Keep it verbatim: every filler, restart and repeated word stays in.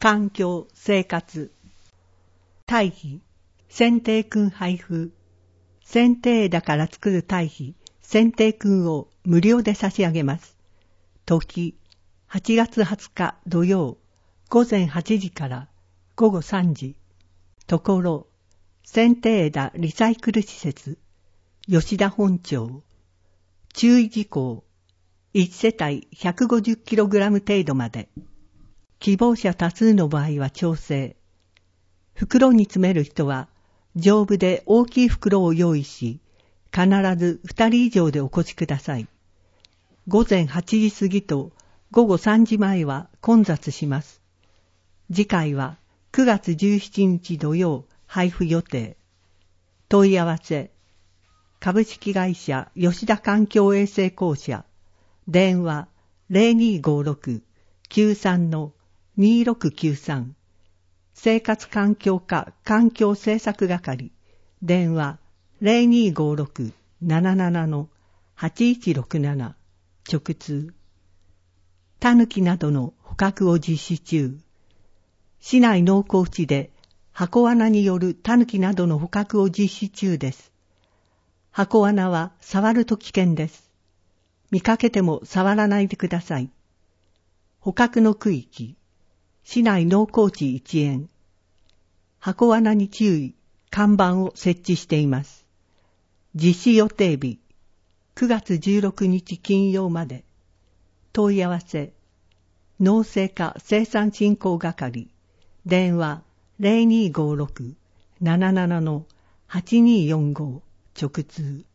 環境、生活。堆肥、剪定菌配布。剪定枝から作る堆肥、剪定菌を無料で差し上げます。時、はちがつはつか土曜、午前はちじから午後さんじ。ところ、剪定枝リサイクル施設、吉田本町。注意事項、いち世帯 ひゃくごじゅっキログラム 程度まで。希望者多数の場合は調整。袋に詰める人は、丈夫で大きい袋を用意し、必ずふたり以上でお越しください。午前はちじ過ぎと午後さんじまえは混雑します。次回はくがつじゅうしちにち土曜配布予定。問い合わせ、株式会社吉田環境衛生公社、電話 ゼロにーごーろく きゅうさん にーろくきゅうさん、生活環境課環境政策係、電話 ゼロにーごーろく なななな はちいちろくなな、直通。タヌキなどの捕獲を実施中。市内農耕地で箱罠によるタヌキなどの捕獲を実施中です。箱罠は触ると危険です。見かけても触らないでください。捕獲の区域、市内農耕地一円。箱罠に注意、看板を設置しています。実施予定日、くがつじゅうろくにち金曜まで。問い合わせ、農政課生産振興係、電話 ゼロにーごーろく なななな はちにーよんご、直通。